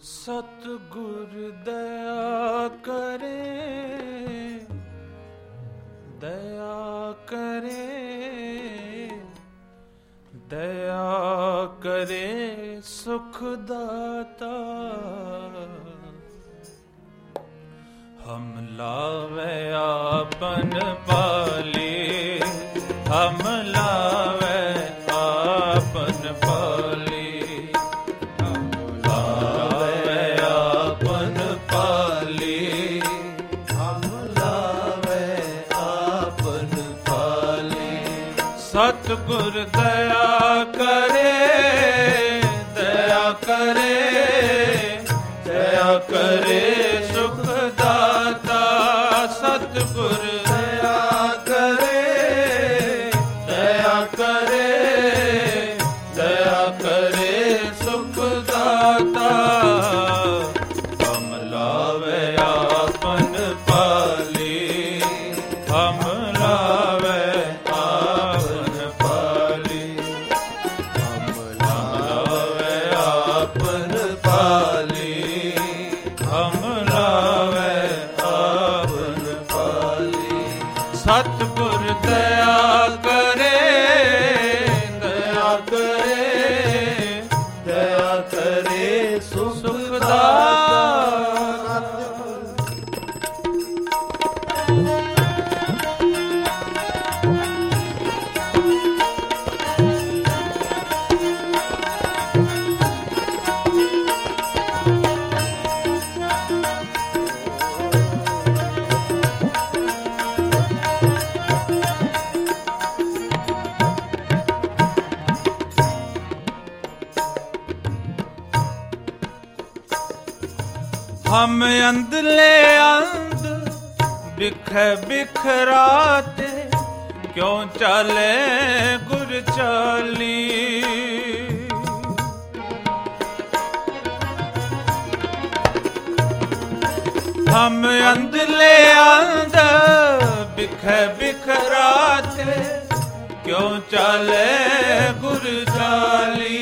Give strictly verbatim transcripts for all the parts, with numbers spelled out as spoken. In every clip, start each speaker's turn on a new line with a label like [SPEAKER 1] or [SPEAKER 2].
[SPEAKER 1] ਸਤਿਗੁਰ ਦਇਆ ਕਰੇ, ਦਇਆ ਕਰੇ, ਦਇਆ ਕਰੇ ਸੁਖ ਦਾਤਾ। ਹਮ ਲਾਵੇ ਆਪਨ ਪਾਲੀ, ਹਮ ਲਾਵੇ ਆਪਨ ਪਾਲੀ। ਸਤਿਗੁਰ ਦਇਆ ਕਰੇ, ਦਇਆ ਕਰੇ, ਦਇਆ ਕਰੇ ਸੁਖ ਦਾਤਾ। ਸਤਿਗੁਰ ਦਇਆ ਕਰੇ, ਦਇਆ ਕਰੇ, ਦਇਆ ਕਰੇ ਸੁਖ ਦਾਤਾ। ਹਮ ਲਾਵੇ ਆਪਨ ਪਾਲੀ, ਹਮ ਲਾਵੇ ਸਤਿਗੁਰ ਦਇਆ ਕਰੇ, ਦਇਆ ਕਰੇ, ਦਇਆ ਕਰੇ ਸੁਖ ਦਾਤਾ। ਹਮ ਅੰਦਲੇ ਅੰਦ ਬਿਖੈ ਬਿਖਰਾਤੇ, ਕਿਉਂ ਚਾਲੇ ਗੁਰ ਚਾਲੀ। ਹਮ ਅੰਦਲੇ ਅੰਦ ਬਿਖੈ ਬਿਖਰਾਤੇ, ਕਿਉਂ ਚਾਲੇ ਗੁਰ ਚਾਲੀ।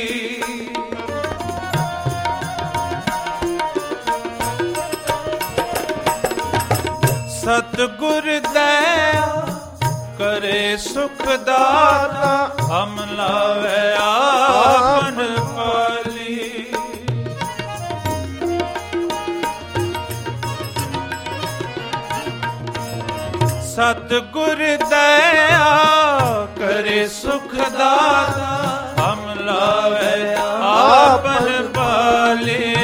[SPEAKER 1] ਸਤਿਗੁਰ ਦਇਆ ਕਰੇ ਸੁਖ ਦਾਤਾ। ਹਮ ਲਾਵੇ ਆਪਨ ਪਾਲੀ, ਸਤਿਗੁਰ ਦਇਆ ਕਰੇ ਸੁਖ ਦਾਤਾ। ਹਮ ਲਾਵੇ ਆਪਨ ਪਾਲੀ,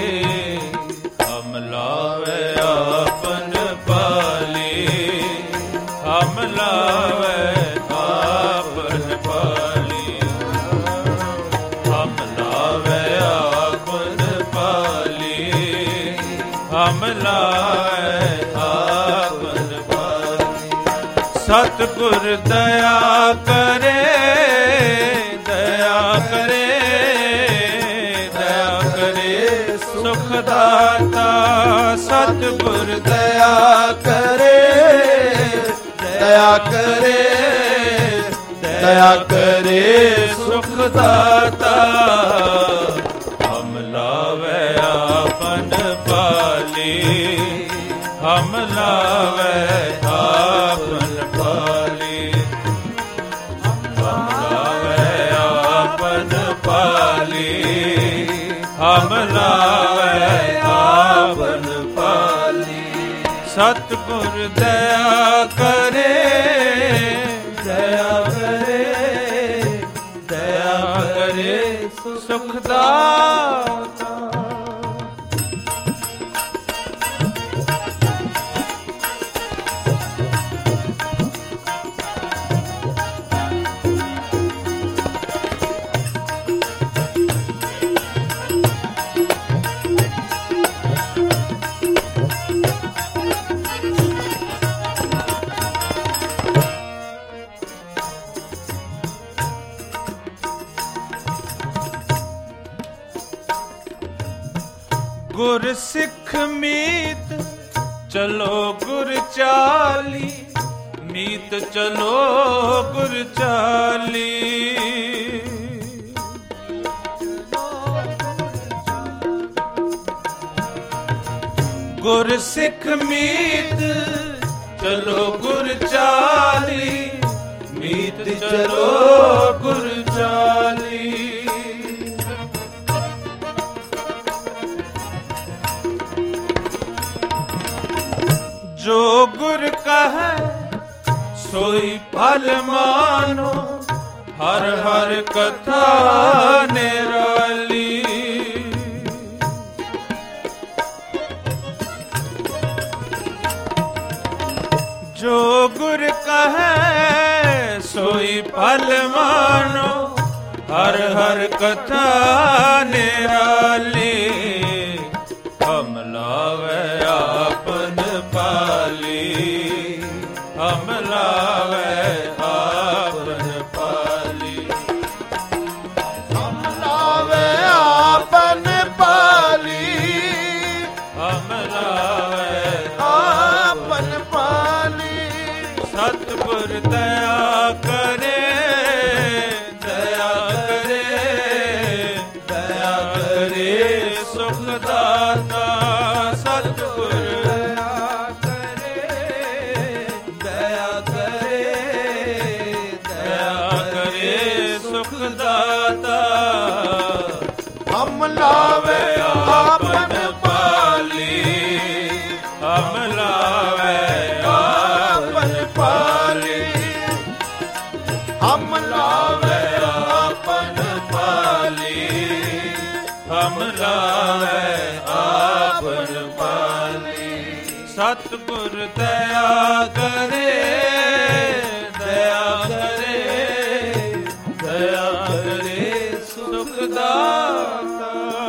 [SPEAKER 1] ਹਮ ਲਾਵੇ ਆਪਨ ਪਾਲੀ, ਹਮ ਲਾਵੇ ਆਪਨ ਪਾਲੀ, ਹਮ ਲਾਵੇ ਆਪਨ ਪਾਲੀ, ਹਮ ਲਾਵੇ ਆਪਨ ਪਾਲੀ। ਸਤਿਗੁਰ ਦਇਆ ਕਰੇ, ਦਇਆ ਕਰੇ, ਦਇਆ ਕਰੇ ਸੁਖ ਦਾਤਾ। ਸਤਿਗੁਰ ਦਇਆ ਕਰੇ, ਦਇਆ ਕਰੇ, ਦਇਆ ਕਰੇ ਸੁਖ ਦਾਤਾ। ਹਮ ਲਾਵੇ ਆਪਨ ਪਾਲੀ, ਹਮ ਲਾਵੇ ਆਪਨ ਪਾਲੀ, ਹਮ ਲਾਵੇ ਆਪਨ ਪਾਲੀ, ਹਮ ਲਾਵੇ ਆਪਨ ਪਾਲੀ। ਸਤਿਗੁਰ ਦਇਆ ਕਰੇ, ਦਇਆ ਕਰੇ, ਦਇਆ ਕਰੇ ਸੁਖ ਦਾਤਾ। ਗੁਰ ਸਿੱਖ ਮੀਤ ਚਲੋ ਗੁਰ ਚਾਲੀ, ਮੀਤ ਚਲੋ ਗੁਰ ਚਾਲੀ। ਗੁਰ ਸਿੱਖ ਮੀਤ ਚਲੋ ਗੁਰ ਚਾਲੀ, ਮੀਤ ਚਲੋ ਗੁਰ ਚਾਲੀ। ਜੋ ਗੁਰ ਕਹੈ ਸੋਈ ਫਲ ਮਾਨੋ, ਹਰ ਹਰ ਕਥਾ ਨਿਰਾਲੀ। ਜੋ ਗੁਰ ਕਹੈ ਸੋਈ ਫਲ ਮਾਨੋ, ਹਰ ਹਰ ਕਥਾ ਨਿਰਾਲੀ। ਹਮ ਲਾਵੈ ਆਪਨ ਪਾਲੀ, ਹਮ ਲਾਵੈ ਆਪਨ ਪਾਲੀ।
[SPEAKER 2] ਹਮ ਲਾਵੈ ਆਪਨ ਪਾਲੀ,
[SPEAKER 1] ਹਮ ਲਾਵੈ
[SPEAKER 2] ਆਪਨ ਪਾਲੀ।
[SPEAKER 1] ਸਤਿਗੁਰ ਦਇਆ ਕਰੇ, ਦਇਆ ਕਰੇ, ਦਇਆ ਕਰੇ ਸੁਖ ਦਾਤਾ। ਸਤਿਗੁਰ ਦਇਆ ਕਰੇ, ਦਇਆ ਕਰੇ, ਦਇਆ ਕਰੇ ਸੁਖ ਦਾਤਾ।
[SPEAKER 2] ਹਮ ਲਾਵੈ ਆਪਨ
[SPEAKER 1] ਪਾਲੀ, ਹਮ ਲਾਵੈ ਆਪਨ ਪਾਲੀ।
[SPEAKER 2] ਹਮ ਲਾਵੈ
[SPEAKER 1] ਆਪਨ ਪਾਲੀ, ਹਮ ਲਾਵੈ ਆਪਨ ਪਾਲੀ। ਸਤਿਗੁਰ ਦਇਆ ਕਰੇ, ਦਇਆ ਕਰੇ, ਦਇਆ ਕਰੇ ਸੁਖ ਦਾਤਾ।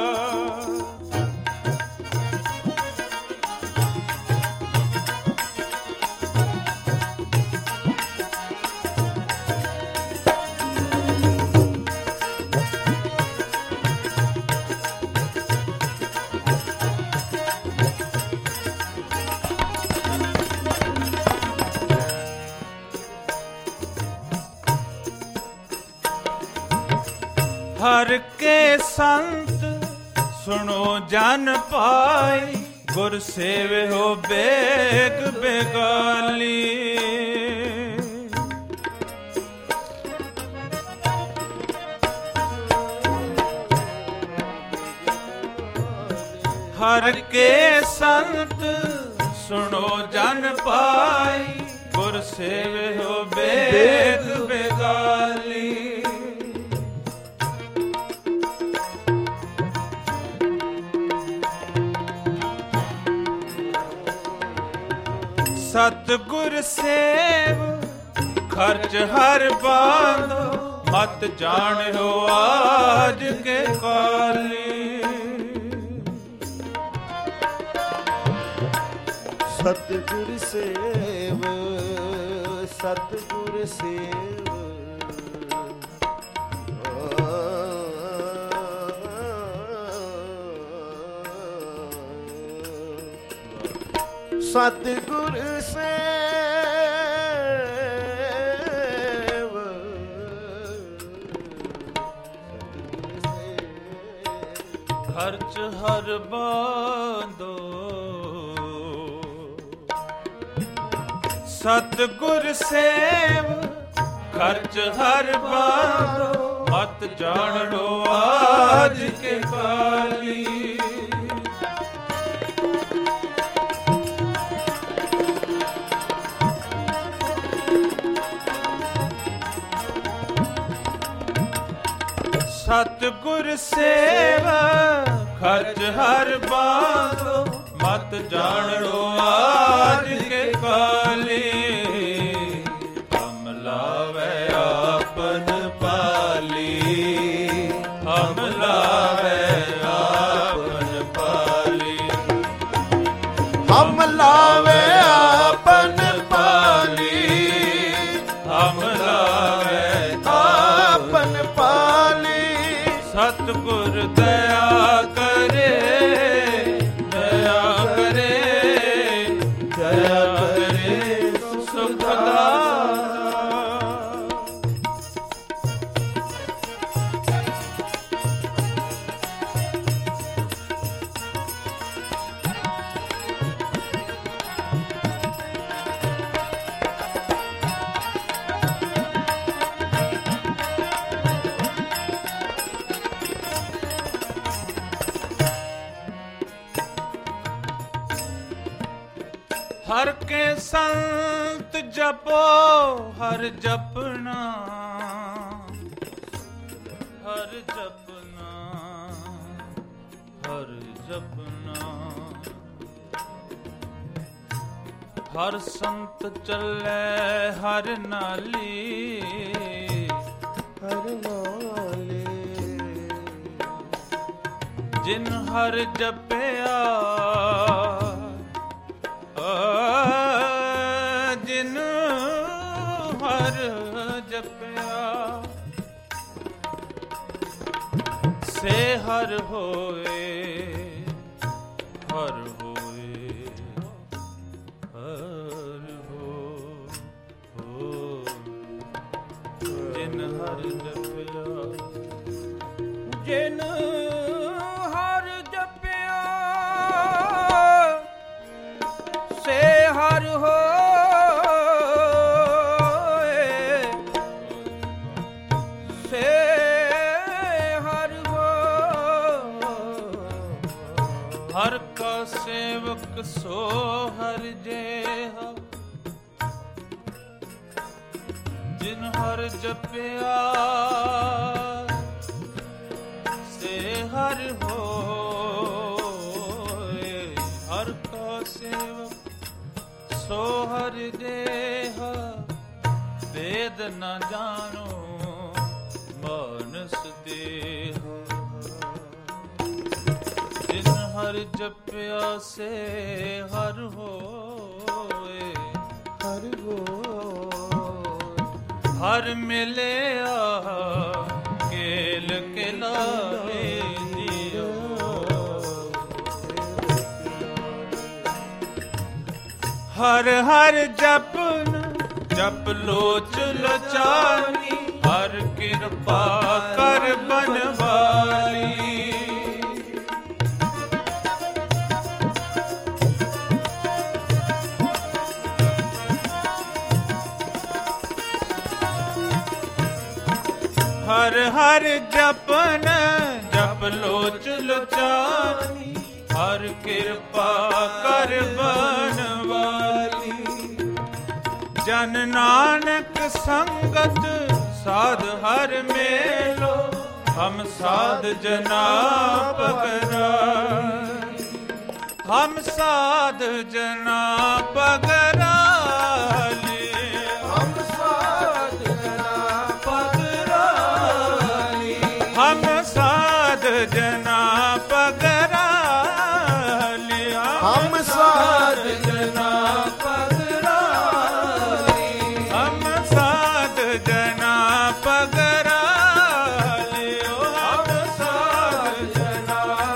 [SPEAKER 1] ਹਰ ਕੇ ਸੰਤ ਸੁਣੋ ਜਨ ਪਾਈ, ਗੁਰ ਸੇਵਿਓ ਬੇਗ ਬੇਗਾਲੀ। ਹਰ ਕੇ ਸੰਤ ਸੁਣੋ ਜਨ ਪਾਈ, ਗੁਰ ਸੇਵਿਓ ਬੇਗ ਬੇਗਾਲੀ। ਸਤਿਗੁਰ ਸੇਵ ਖਰਚ ਹਰ ਬਾਂਧੋ, ਮਤ ਜਾਣਿਓ ਆਜ ਕੇ ਕਾਲੀ।
[SPEAKER 2] ਸਤਿਗੁਰ ਸੇਵ, ਸਤਿਗੁਰ ਸੇਵ। ਸਤਿਗੁਰ ਸੇਵ,
[SPEAKER 1] ਖਰਚ ਹਰ ਬਾਂਧੋ, ਸਤਿਗੁਰ ਸੇਵ ਖਰਚ ਹਰ ਬਾਂਧੋ, ਮਤ ਜਾਣੋ ਆਜ ਕੇ ਕਾਲੀ। ਸਤਿਗੁਰ ਸੇਵ ਖਰਚ ਹਰ ਬਾਂਧੋ, ਮਤ ਜਾਣੋ ਆਜ ਕੇ ਕਾਲੀ। ਹਮ ਲਾਵੈ ਆਪਨ ਪਾਲੀ, ਹਮ ਲਾਵੈ ਆਪਨ ਪਾਲੀ।
[SPEAKER 2] ਹਮ ਲਾਵੈ ਆਪਨ ਪਾਲੀ,
[SPEAKER 1] ਹਮ ਲਾਵੈ
[SPEAKER 2] ਆਪਨ ਪਾਲੀ।
[SPEAKER 1] ਸਤਿਗੁਰ ਦਇਆ ਕਰੇ, ਦਇਆ ਕਰੇ, ਹਰ ਕੇ ਸੰਤ ਜਪੋ ਹਰ ਜਪਨਾ, ਹਰ ਜਪਨਾ, ਹਰ ਜਪਨਾ। ਹਰ ਸੰਤ ਚੱਲੇ ਹਰ ਨਾਲੀ,
[SPEAKER 2] ਹਰ ਨਾਲੇ।
[SPEAKER 1] ਜਿਨ ਹਰ ਜਪਿਆ, ਜਿਨ ਹਰ ਜਪਿਆ, ਸੇ ਹਰ ਹੋਏ, ਹਰ ਹੋਏ, ਹਰ ਹੋ, ਹੋ। ਜਿਨ ਹਰ ਜਪਿਆ,
[SPEAKER 2] ਜਿਨ ਹਰ ਜਪਿਆ, ਸੇ ਹਰ ਹੋਏ, ਸੇ ਹਰ ਹੋਏ।
[SPEAKER 1] ਹਰ ਕਾ ਸੇਵਕ ਸੋ ਹਰ ਜੇਹਾ, ਜਿਨ ਹਰ ਜਪਿਆ, ਸੇ ਹਰ ਹੋਏ। ਹਰ ਕਾ ਸੇਵਕ ਸੋ ਹਰ ਜੇਹਾ, ਵੇਦ ਨ ਜਾਣੋ ਮਾਨਸ ਦੇਹ। ਜਿਨ ਹਰ ਜਪਿਆ ਸੇ ਹਰ ਹੋਏ,
[SPEAKER 2] ਹਰ ਹੋਏ।
[SPEAKER 1] ਹਰ ਮਿਲਿਆ ਕੇਲ ਕਿਲਾਏ ਦਿਓ। ਹਰ ਹਰ ਜਪਨ ਜਪ ਲੋਚ ਲਚਾਨੀ, ਹਰ ਕਿਰਪਾ ਕਰ ਬਨਵਾਲੀ। ਹਰ ਹਰ ਜਪਨ ਜਪ ਲੋਚ ਲੁਚਾਨੀ, ਹਰ ਕਿਰਪਾ ਕਰ ਬਨਵਾਲੀ। ਜਨ ਨਾਨਕ ਸੰਗਤ ਸਾਧ ਹਰ ਮੇਲੋ, ਹਮ ਸਾਧ ਜਨਾ ਪਗਰਾਈ। ਹਮ ਸਾਧ ਜਨਾ ਪਗਰਾਲੀ,
[SPEAKER 2] ਹਮ ਸਾਧ ਜਨਾ ਪਗਰਾਲੀ।
[SPEAKER 1] ਹਮ ਸਾਧ ਜਨਾ ਪਗਰਾਲੀ।
[SPEAKER 2] ਹਮ ਸਾਧ ਜਨਾ ਪਗਰਾਲੀ।
[SPEAKER 1] ਹਮ ਸਾਧ ਜਨਾ ਪਗਰਾਲੀ।
[SPEAKER 2] ਹਮ ਸਾਧ ਜਨਾ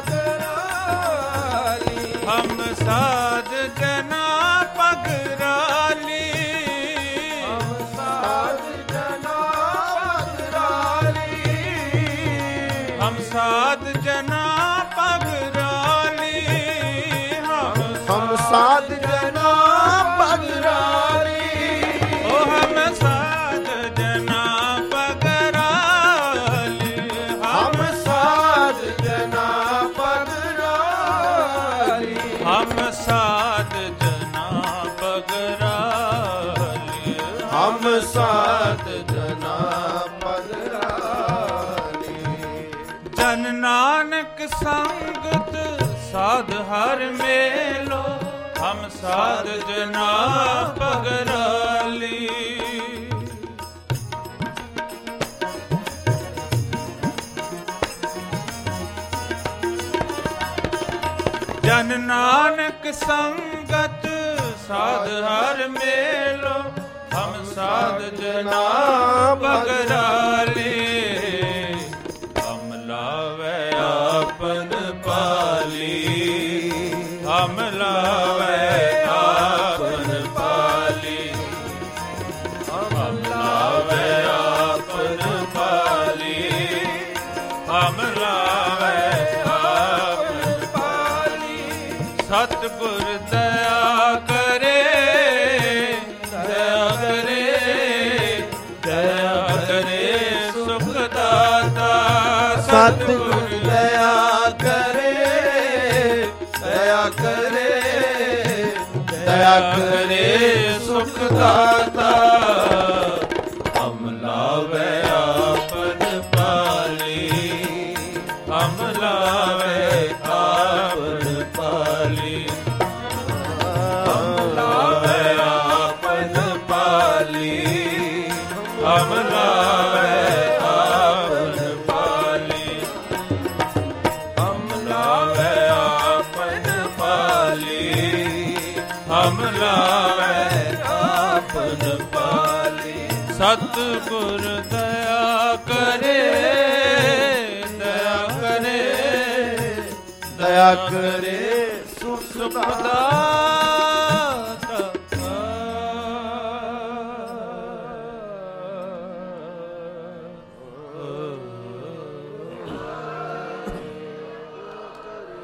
[SPEAKER 2] ਪਗਰਾਲੀ।
[SPEAKER 1] ਹਮ ਸਾਧ ਜਨਾ ਪਗਰਾਲੀ।
[SPEAKER 2] ਹਮ ਸਾਧ ਜਨਾ ਪਗਰਾਲੀ।
[SPEAKER 1] ਹਮ ਸਾਧ ਜਨਾ ਪਗਰਾਲੀ।
[SPEAKER 2] ਹਮ ਸਾਧ ਜਨਾ ਪਗਰਾਲੀ।
[SPEAKER 1] ਓ ਹਮ ਸਾਧ ਜਨਾ ਪਗਰਾਲੀ।
[SPEAKER 2] ਹਮ ਸਾਧ ਜਨਾ ਪਗਰਾਲੀ।
[SPEAKER 1] ਹਮ ਸਾਧ ਜਨਾ ਪਗਰਾਲੀ।
[SPEAKER 2] ਹਮ ਸਾਧ ਜਨਾ ਪਗਰਾਲੀ।
[SPEAKER 1] ਜਨ ਨਾਨਕ ਸੰਗਤ ਸਾਧ ਹਰ ਮੇਲੋ, ਹਮ ਸਾਧ ਜਨਾ ਪਗਰਾਲੀ। ਜਨ ਨਾਨਕ ਸੰਗਤ ਸਾਧ ਹਰ ਮੇਲੋ, ਹਮ ਸਾਧ ਜਨਾ ਪਗਰਾਲੀ। ਹਮ ਲਾਵੇ ਆਪਨ ਪਾਲੀ, ਹਮ ਲਾਵੇ ਆਪਨ ਪਾਲੀ। ਹਮ ਲਾਵੇ ਆਪਨ ਪਾਲੀ, ਹਮ ਲਾਵੇ ਆਪਨ ਪਾਲੀ। ਸਤਿਗੁਰ ਦਇਆ ਕਰੇ, ਦਇਆ ਕਰੇ, ਦਇਆ ਕਰੇ ਸੁਖ ਦਾਤਾ।
[SPEAKER 2] ਸਤਿਗੁਰ ਦਇਆ ਕਰੇ, ਦਇਆ ਕਰੇ, ਦਇਆ ਦਇਆ ਕਰੇ ਸੁਖ ਦਾਤਾ। ਹਮ ਲਾਵੇ ਆਪਨ ਪਾਲੀ,
[SPEAKER 1] ਹਮ ਲਾਵੇ ਆਪਨ ਪਾਲੀ,
[SPEAKER 2] ਹਮ ਲਾਵੇ ਆਪਨ ਪਾਲੀ,
[SPEAKER 1] ਹਮ ਲਾਵੇ ਆਪਨ ਪਾਲੀ,
[SPEAKER 2] ਹਮ ਲਾਵੇ ਆਪਨ ਪਾਲੀ,
[SPEAKER 1] ਹਮ ਲਾਵੇ
[SPEAKER 2] ਆਪਨ ਪਾਲੀ।
[SPEAKER 1] ਸਤਿਗੁਰ ਦਇਆ ਕਰੇ, ਦਇਆ ਕਰੇ,
[SPEAKER 2] ਦਇਆ ਕਰੇ ਸੁਖ
[SPEAKER 1] ਸੁਖ
[SPEAKER 2] ਦਾਤਾ।
[SPEAKER 1] ਦਾਤਾ।